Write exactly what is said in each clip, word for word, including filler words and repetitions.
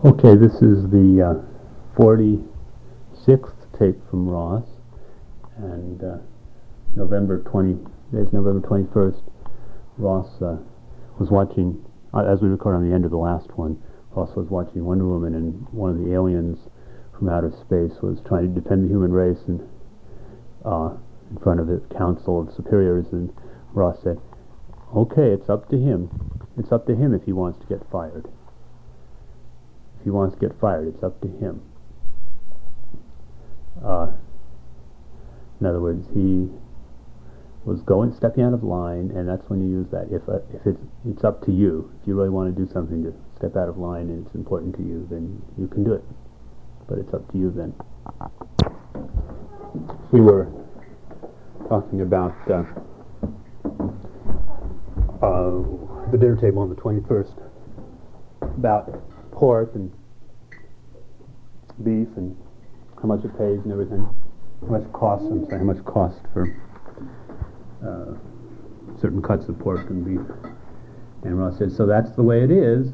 Okay, this is the uh, forty-sixth tape from Ross, and uh, November twentieth, today's November twenty-first. Ross uh, was watching, uh, as we record on the end of the last one, Ross was watching Wonder Woman, and one of the aliens from outer space was trying to defend the human race and uh, in front of the Council of Superiors, and Ross said, okay, it's up to him. It's up to him if he wants to get fired. If he wants to get fired, it's up to him. Uh, in other words, he was going, stepping out of line, and that's when you use that. If uh, if it's it's up to you, if you really want to do something to step out of line and it's important to you, then you can do it. But it's up to you then. We were talking about uh, uh, the dinner table on the twenty-first, about pork and beef and how much it pays and everything, how much it costs, I'm sorry, how much it costs for uh, certain cuts of pork and beef. And Ross said, so that's the way it is.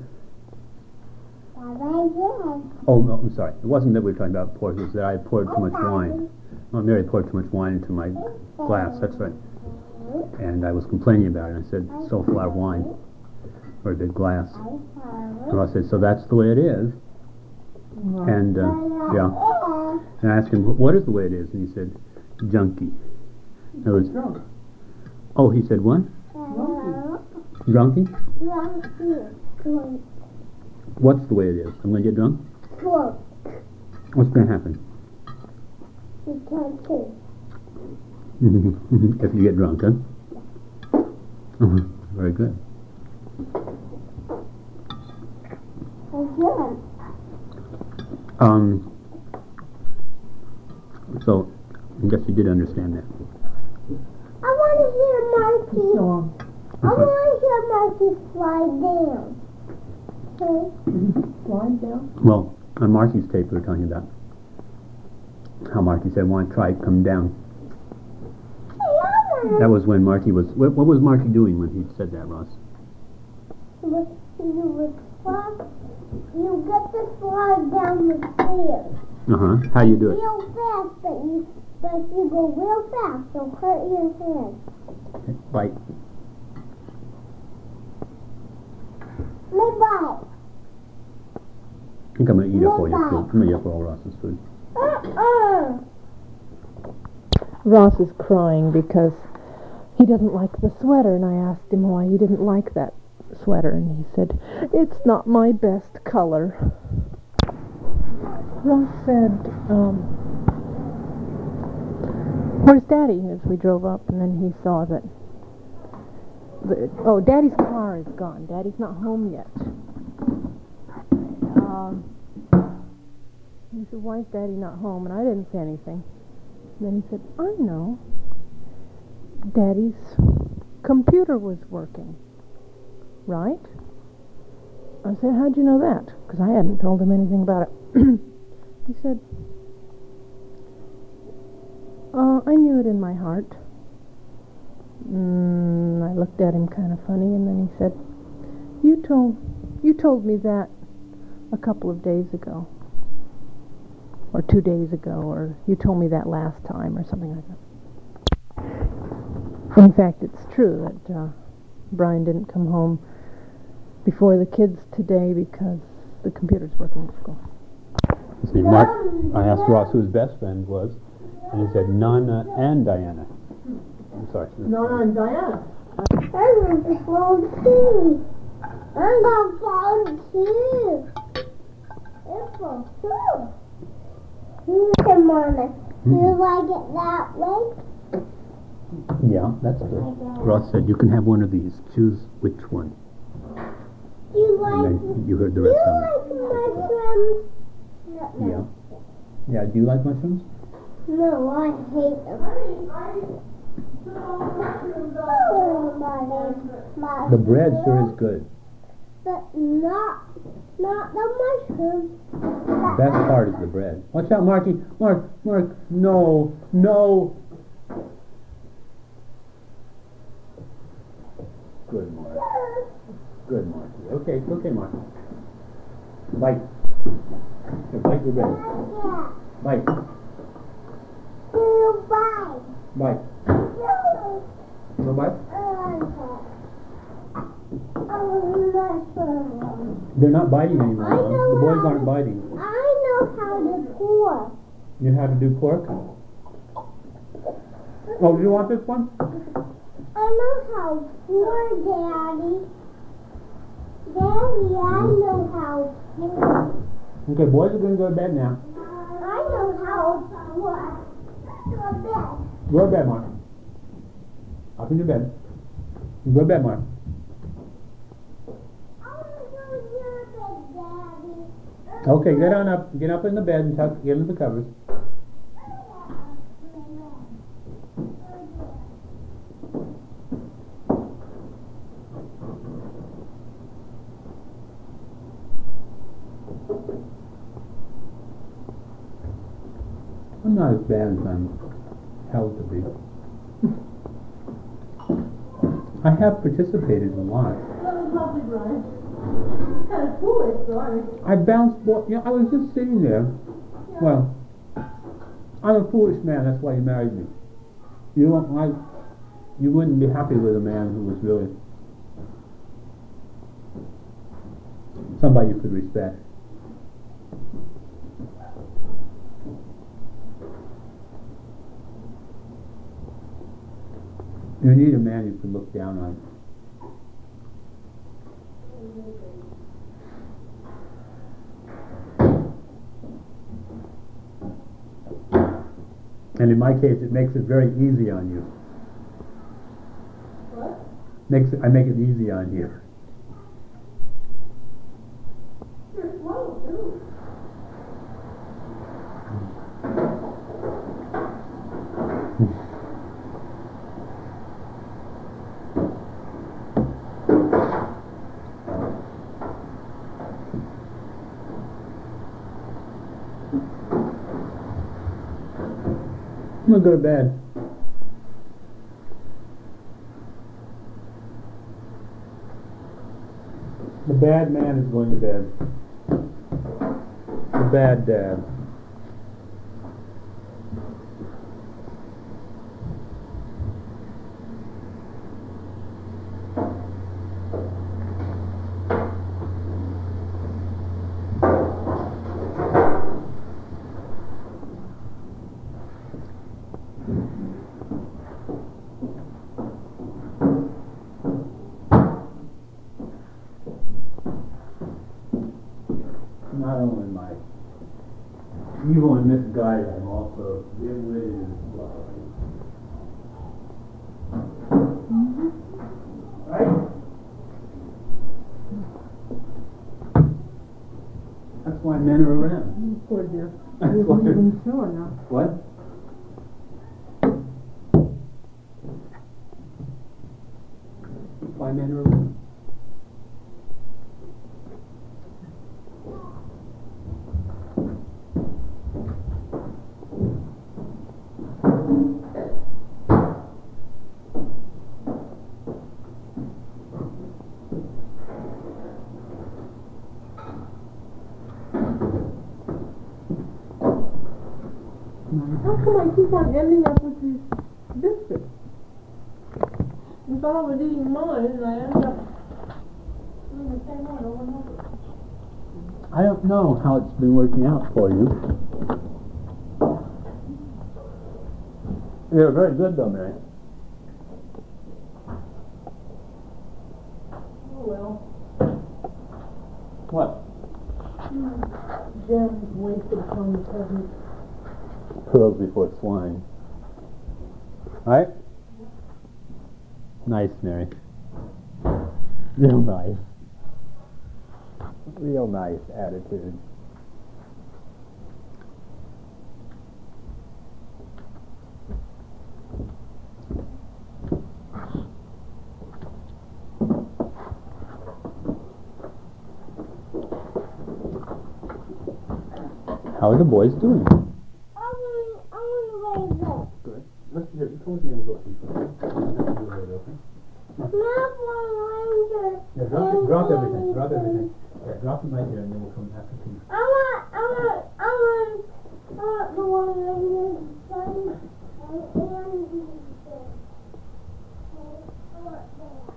Oh, no, I'm sorry. It wasn't that we were talking about pork, it was that I had poured too much wine. Oh, Mary poured too much wine into my glass, that's right. And I was complaining about it, I said, so full of wine, or a big glass. And Ross said, so that's the way it is. And, uh, yeah. And I asked him, what is the way it is? And he said, junky. In other words, drunk. Oh, he said, what? Drunky? Drunky? What's the way it is? I'm going to get drunk? Drunk. What's going to happen? You can't see. If you get drunk, huh? Uh-huh. Very good. Again. Um, so, I guess you did understand that. I want to hear Marky. Song. I want to hear Marky slide down. Okay? Slide down? Well, on Marky's tape we were talking about how Marky said, want to try come down. Yeah. That was when Marky was, what, what was Marky doing when he said that, Ross? You would, you would slide, you get to slide down the stairs. Uh-huh. How do you do it? Real fast, but you, but if you go real fast, you'll hurt your hand. Bite. Let bite. I think I'm going to eat up all your food. I'm going to eat up all Ross's food. Uh-uh. Ross is crying because he doesn't like the sweater, and I asked him why he didn't like that sweater, and he said, it's not my best color. Ross said, um, where's Daddy? As we drove up, and then he saw that, the, oh, Daddy's car is gone. Daddy's not home yet. Um, he said, why is Daddy not home? And I didn't say anything. And then he said, I know. Daddy's computer was working. Right? I said, how'd you know that? Because I hadn't told him anything about it. He said, uh, I knew it in my heart. Mm, I looked at him kind of funny, and then he said, you told, you told me that a couple of days ago. Or two days ago, or you told me that last time, or something like that. In fact, it's true that uh, Brian didn't come home before the kids today because the computer's working at school. See, Mark, I asked Ross who his best friend was, and he said Nana and Diana. I'm sorry. Nana and Diana. I'm going to fall too. I'm going to fall too. It's fall too. Come on, do you like it that way? Yeah, that's good. Ross said, you can have one of these. Choose which one. Do you like, And then you heard the do rest you of it. like mushrooms? Yeah. Yeah, do you like mushrooms? No, I hate them. Oh, my, my, The bread sure is good. But not, not the mushrooms. The best part is the bread. Watch out, Marky. Mark, Mark, no, no. Good, Mark. Good, Marky. Okay, okay, Marky. Bye. Here, bite your bed. Yeah. Bite. You bite. Bite. No. No bite? They're not biting anymore. I Mom. know The boys how aren't to- biting. I know how to pour. You know how to do pork? Oh, do you want this one? I know how to pour, Daddy. Daddy, I know how to pour. Okay, boys are going to go to bed now. I know how to pour. Go to bed. Go to bed, Mark. Up in your bed. Go to bed, Mark. I want to go to your bed, Daddy. Okay, get on up. Get up in the bed and tuck, get into the covers. I'm not as bad as I'm held to be. I have participated a lot. Probably right. Kind of foolish, sorry. I bounced, bo- you know, I was just sitting there. Well, I'm a foolish man, that's why you married me. You don't like, you wouldn't be happy with a man who was really somebody you could respect. You need a man you can look down on. And in my case, it makes it very easy on you. What? Makes it, I make it easy on you. You're slow, too. I'm gonna go to bed. The bad man is going to bed. The bad dad. Not only am I evil and misguided, I'm also dim-witted and slow. Right? That's why men are around. Poor dear. That's You why- wasn't even sure now. What? That's why men are around. How come I keep on ending up with these biscuits? I thought I was eating mine, and I end up doing the same one over and over. I don't know how it's been working out for you. You're very good though, Mary. Oh well. What? Jam is wasted upon the peasant. Pearls before swine. Right? Nice, Mary. Real nice. Real nice attitude. How are the boys doing? I want, I want to raise it. Good. Let's hear it. Come with me and we'll go see first. Not one ranger. Yeah, drop, it, drop everything. Drop everything. Yeah, drop them right here and then we'll come after tea. I want, I want, I want, I want the one that is done and Andy did. I want that.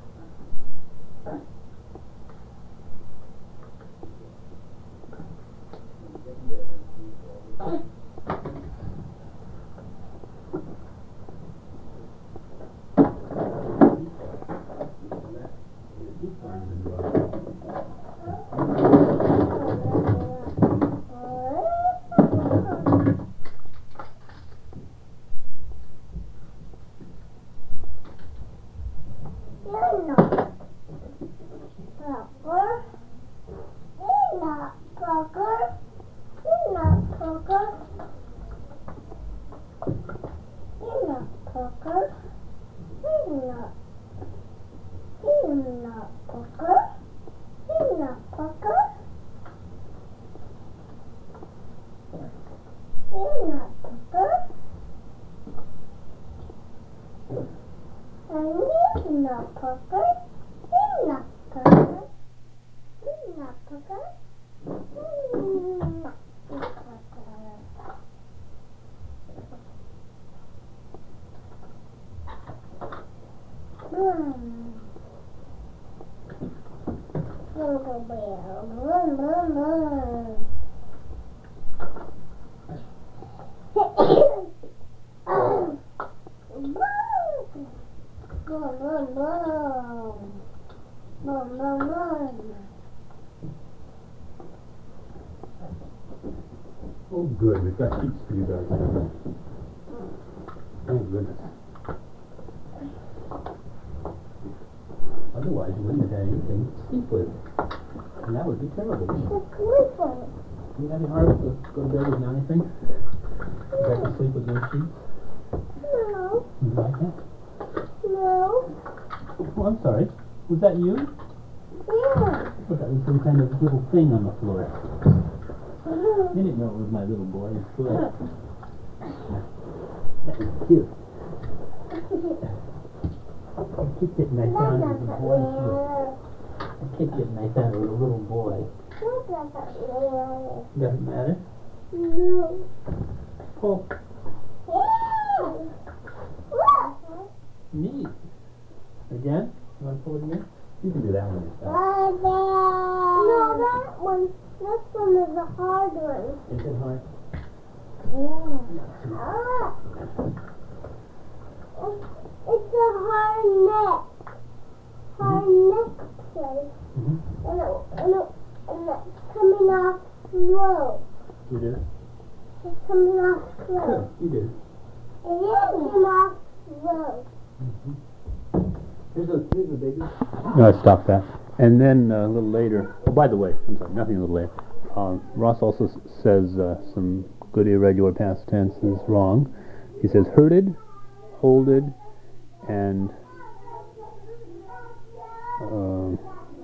Oh, good. We've got heaps for you guys. Thank goodness. Otherwise, you wouldn't have had anything to sleep with. And that would be terrible. You have any hard to go to bed with anything? You got to sleep with no sheets? No. You like that? No. Oh, I'm sorry. Was that you? Yeah. I thought that was some kind of little thing on the floor. I didn't know it was my little boy's foot. That was cute. I kicked it and I found it was a boy's foot. I kicked it and I found it was a little boy. Doesn't matter? No. Oh, Yeah. neat. Again? You want to pull it again? You can do that one yourself. No, that one. This one is a hard one. Is it hard? Yeah. Ah. It's, it's a hard neck. Hard necklace. Mm-hmm. And, it, and, it, and it's coming off slow. You did? It's coming off slow. Good, you did. It is coming off slow. Mm-hmm. Here's a, here's a baby. No, I stopped that. And then uh, a little later, oh, by the way, I'm sorry, nothing a little later. Uh, Ross also s says uh, some good irregular past tense is wrong. He says herded, holded, and uh,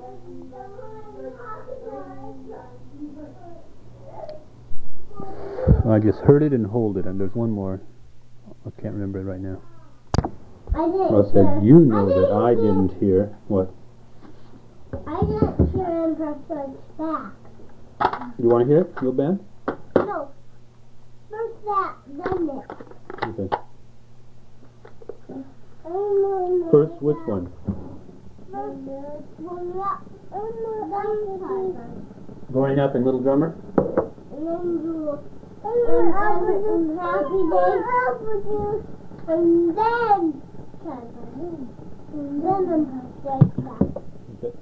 I guess herded and holded, and there's one more. I can't remember it right now. I didn't Ross hear. said, you know I that I hear. didn't hear. What? I didn't hear him first back. You want to hear it, real bad? No. First that, then it. Okay. Um, First, which one? First, one that, um, Going up in Little Drummer? and then do, and then happy days, and then, and then I'm right back. Okay.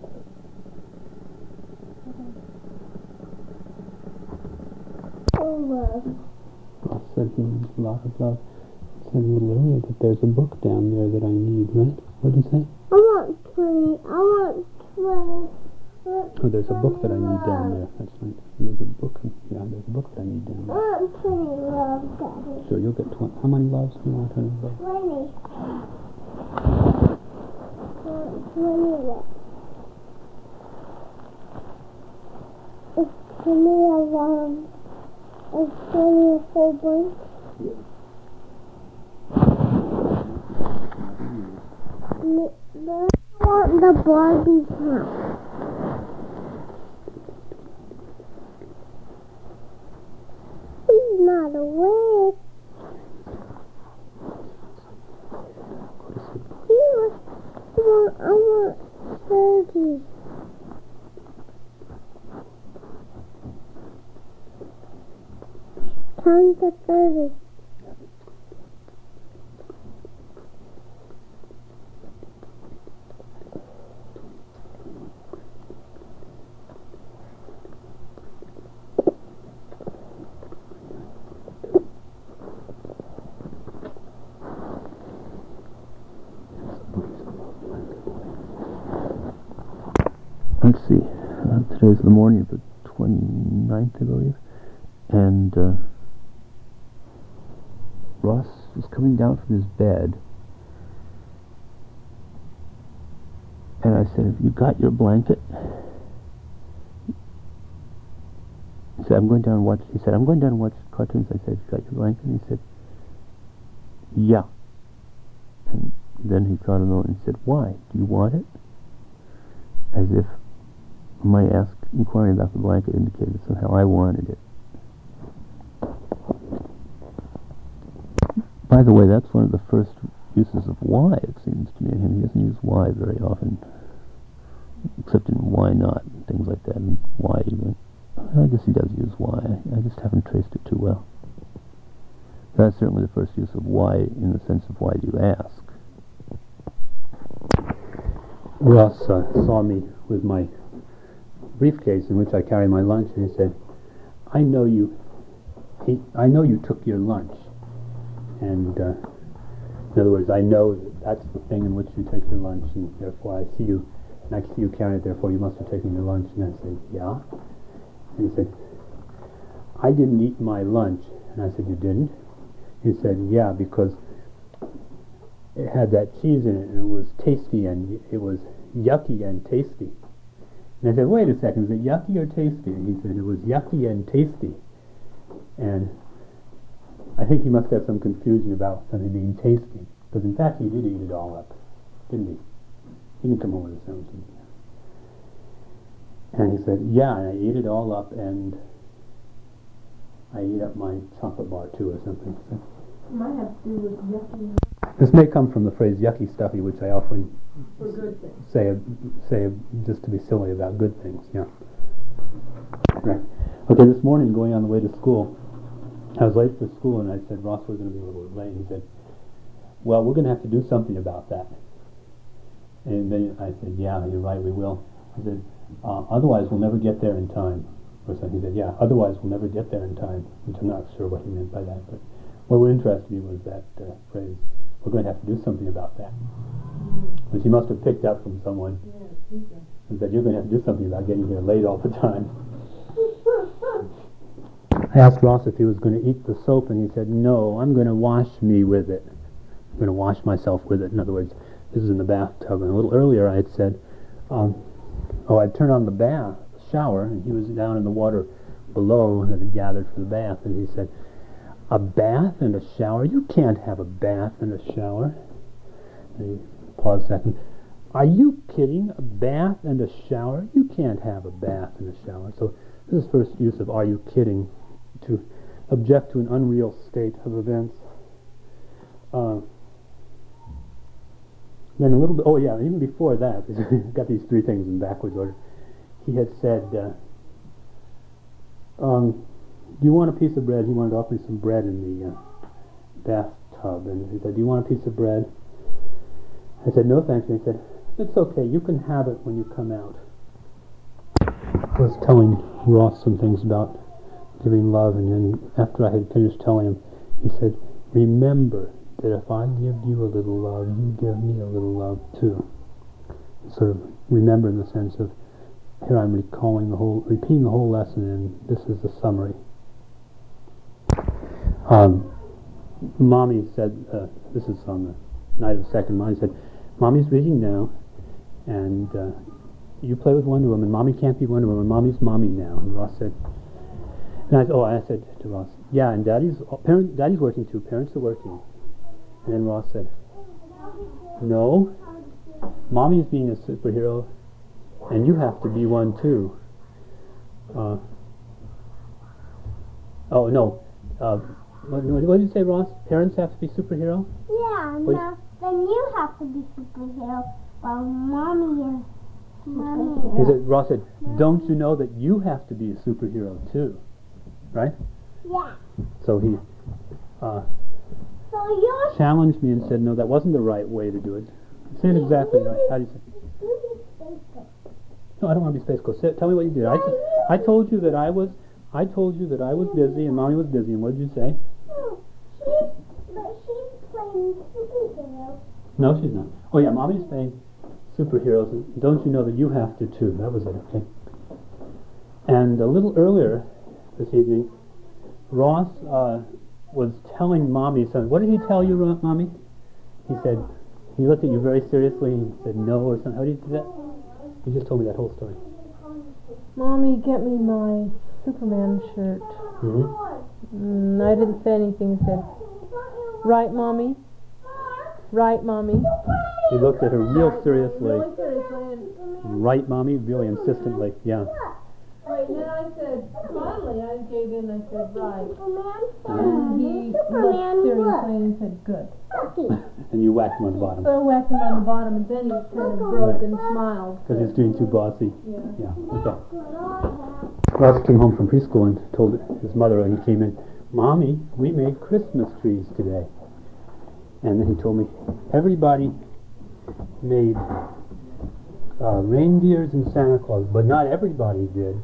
Over. I said in a lot of love. Said a little earlier that there's a book down there that I need, right? What did you say? I want twenty. I want twenty. Oh, there's a book that I need down there. That's right. There's a book. Yeah, there's a book that I need down I there. want twenty love, Daddy. So you'll get twenty. How many loves do you want? twenty loves? Twenty. I want twenty love. It's twenty a long. It's twenty a full blank. Yeah. But I want the Barbie house. awake. You want, I want thirty. Count to thirty. Let's see, uh, today's the morning of the twenty-ninth, I believe, and uh, Ross is coming down from his bed, and I said, have you got your blanket? He said, I'm going down and watch, he said, I'm going down and watch cartoons. I said, you got your blanket? And he said, yeah. And then he thought a moment and he said, why? Do you want it? As if my ask, inquiring about the blanket indicated somehow I wanted it. By the way, that's one of the first uses of why, it seems to me. He doesn't use why very often, except in why not, and things like that, and why even. I guess he does use why. I, I just haven't traced it too well. That's certainly the first use of why, in the sense of why do you ask. Ross uh, saw me with my briefcase in which I carry my lunch, and he said, I know you he, I know you took your lunch. And uh, in other words, I know that that's the thing in which you take your lunch, and therefore I see you, and I see you carrying it, therefore you must have taken your lunch. And I said, yeah. And he said, I didn't eat my lunch. And I said, you didn't? He said, yeah, because it had that cheese in it, and it was tasty, and it was yucky and tasty. And I said, wait a second, is it yucky or tasty? And he said, it was yucky and tasty. And I think he must have some confusion about something being tasty, because in fact he did eat it all up, didn't he? He didn't come home with a sandwich. And he said, yeah, and I ate it all up, and I ate up my chocolate bar too, or something. So Might have to do with yucky. this may come from the phrase yucky stuffy, which I often For good things. say say just to be silly about good things. Yeah. Right. Okay. This morning, going on the way to school, I was late for school, and I said, Ross, we're going to be a little late. He said, well, we're going to have to do something about that. And then I said, yeah, you're right, we will. He said, uh, otherwise we'll never get there in time. Or something. He said, yeah, otherwise we'll never get there in time. Which I'm not sure what he meant by that. But what interested me was that uh, phrase, we're going to have to do something about that. Mm-hmm. Which he must have picked up from someone. Yeah, and said, you're going to have to do something about getting here late all the time. I asked Ross if he was going to eat the soap, and he said, no, I'm going to wash me with it. I'm going to wash myself with it. In other words, this is in the bathtub. And a little earlier I had said, um, oh, I'd turn on the bath, shower, and he was down in the water below that had gathered for the bath, and he said, a bath and a shower? You can't have a bath and a shower. And he paused a second. Are you kidding? A bath and a shower? You can't have a bath and a shower. So this is first use of are you kidding, to object to an unreal state of events. Uh, then a little bit, oh yeah, even before that, got these three things in backwards order. He had said, uh, um, do you want a piece of bread? He wanted to offer me some bread in the uh, bathtub. And he said, do you want a piece of bread? I said, no thanks. And he said, it's okay, you can have it when you come out. I was telling Ross some things about giving love, and then after I had finished telling him, he said, remember that if I give you a little love, you give me a little love too. Sort of remember in the sense of, here I'm recalling the whole, repeating the whole lesson, and this is the summary. Um, Mommy said, uh, this is on the night of the second, Mommy said, Mommy's reading now, and uh, you play with Wonder Woman. Mommy can't be Wonder Woman. Mommy's Mommy now. And Ross said, and I, oh, I said to Ross, yeah, and Daddy's, parent, Daddy's working too. Parents are working. And then Ross said, no, Mommy's being a superhero, and you have to be one too. Uh, oh, no, uh, What, what did you say, Ross? Parents have to be superhero? Yeah, Wait. no, then you have to be superhero while mommy is. Mommy He is. said, Ross said, don't you know that you have to be a superhero too? Right? Yeah. So he uh, So you're. challenged me and said, no, that wasn't the right way to do it. Say it exactly right. How do you say? You be Space Ghost. No, I don't want to be Space Ghost. Say, tell me what you did. I, t- I told you that I was. I told you that I was busy and Mommy was busy. And what did you say? No, she's, but she's playing superhero. No, she's not. Oh yeah, Mommy's saying superheroes. And don't you know that you have to too? That was it. Okay. And a little earlier this evening, Ross uh, was telling Mommy something. What did he tell you, Ro- Mommy? He said he looked at you very seriously and he said no or something. How did he do that? You just told me that whole story. Mommy, get me my Superman shirt. Mm-hmm. Mm, I didn't say anything. I said, right, Mommy? Right, Mommy? He looked at her real seriously. Really seriously. Right, Mommy? Really insistently. Yeah. Wait, then I said, finally, I gave in. I said, right. Superman. And he Superman, looked seriously look. and said, good. Lucky. And you whacked him on the bottom. So I whacked him on the bottom, and then he kind of broke and smiled. Because he's doing too bossy. Yeah. Yeah. Okay. Ross came home from preschool and told his mother when he came in, Mommy, we made Christmas trees today. And then he told me, everybody made uh, reindeers and Santa Claus, but not everybody did.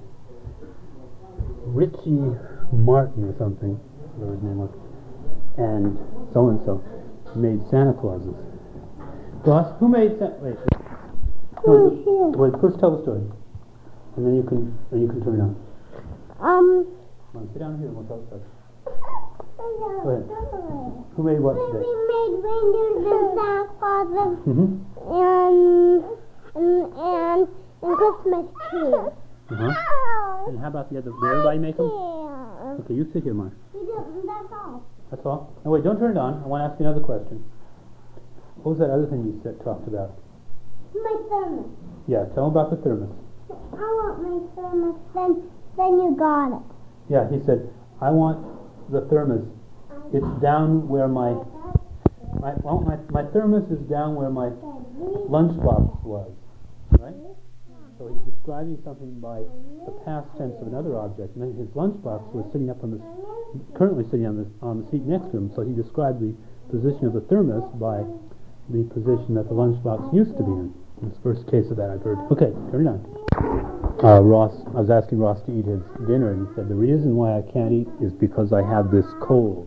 Richie Martin or something, whatever his name was, and so-and-so made Santa Clauses. Ross, who made Santa... Wait. Who's No, here? wait, first tell the story. And then you can, then you can turn it on. Um. Come on, sit down here and we'll tell the story. Go ahead. Who made what We today? made reindeers and Santa Clauses Mm-hmm. and and and and Christmas trees. Uh-huh. And how about the other? Did everybody make them? Yeah. Okay, you sit here, Mark. We did, that's all. That's all? No, wait, don't turn it on. I want to ask you another question. What was that other thing you said, talked about? My thermos. Yeah, tell him about the thermos. I want my thermos. Then then you got it. Yeah, he said, I want the thermos. It's down where my, my, well, my, my thermos is down where my lunchbox was, right? So he's describing something by the past tense of another object, and then his lunchbox was sitting up on the, currently sitting on the on the seat next to him. So he described the position of the thermos by the position that the lunchbox used to be in. It's the first case of that I've heard. Okay, turn it on. Uh, Ross, I was asking Ross to eat his dinner, and he said the reason why I can't eat is because I have this cold,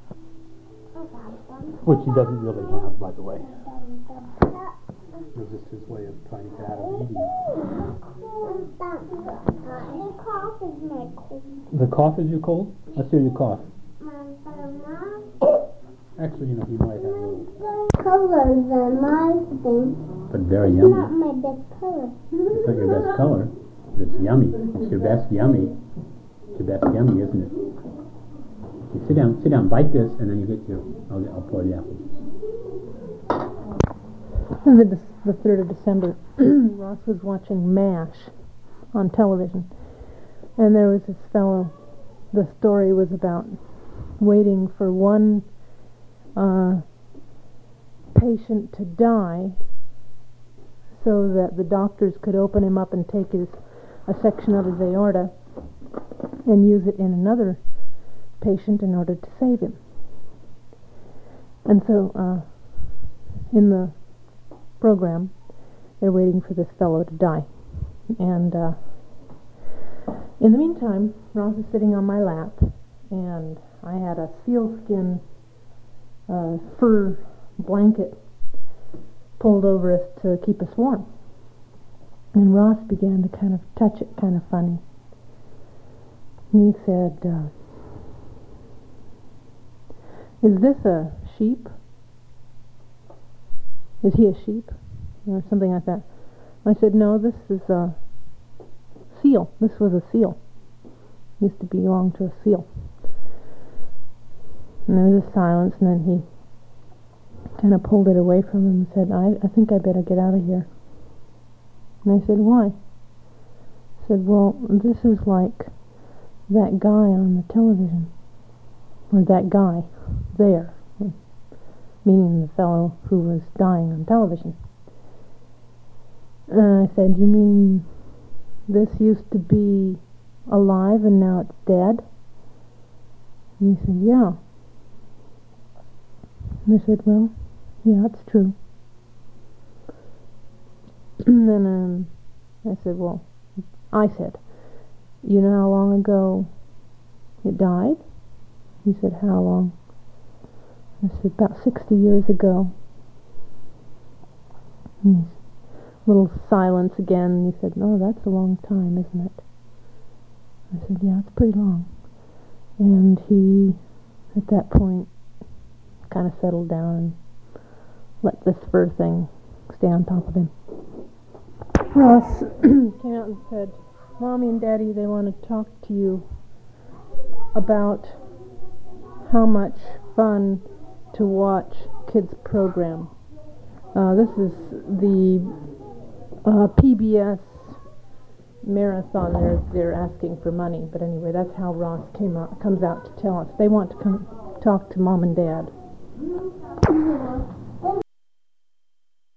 which he doesn't really have, by the way. It was just his way of trying to get out of eating. The cough is my cold. The cough is your cold? Let's hear you cough. My thermos. Actually, you know, he might have a little, Colors are my thing. but very It's yummy. not my best color. It's not your best color, but it's yummy. It's your best yummy. It's your best yummy, isn't it? You sit down, sit down, bite this, and then you get your, I'll, get, I'll pour the apple juice. The, the third of December, Ross was watching MASH on television, and there was this fellow. The story was about waiting for one uh, patient to die so that the doctors could open him up and take his a section of his aorta and use it in another patient in order to save him. And so uh, in the program, they're waiting for this fellow to die. And uh, in the meantime, Ross is sitting on my lap, and I had a sealskin uh, fur blanket pulled over us to keep us warm. And Ross began to kind of touch it kind of funny. And he said, uh, is this a sheep? Is he a sheep? Or something like that. I said, no, this is a seal. This was a seal. Used to belong to a seal. And there was a silence, and then he kind of pulled it away from him and said, I, I think I better get out of here. And I said, why? He said, well, this is like that guy on the television. or that guy there, meaning the fellow who was dying on television. And I said, you mean this used to be alive and now it's dead? And he said, yeah. And I said, well, yeah, it's true. And then um, I said, well, I said, you know how long ago it died? He said, how long? I said, about sixty years ago. And he's, little silence again, and he said, no, that's a long time, isn't it? I said, yeah, it's pretty long. And he, at that point, kind of settled down and let this fur thing stay on top of him. Ross came out and said, Mommy and Daddy, they want to talk to you about how much fun to watch kids' program. Uh, this is the uh, P B S marathon. They're, they're asking for money, but anyway, that's how Ross came out, comes out to tell us. They want to come talk to Mom and Dad.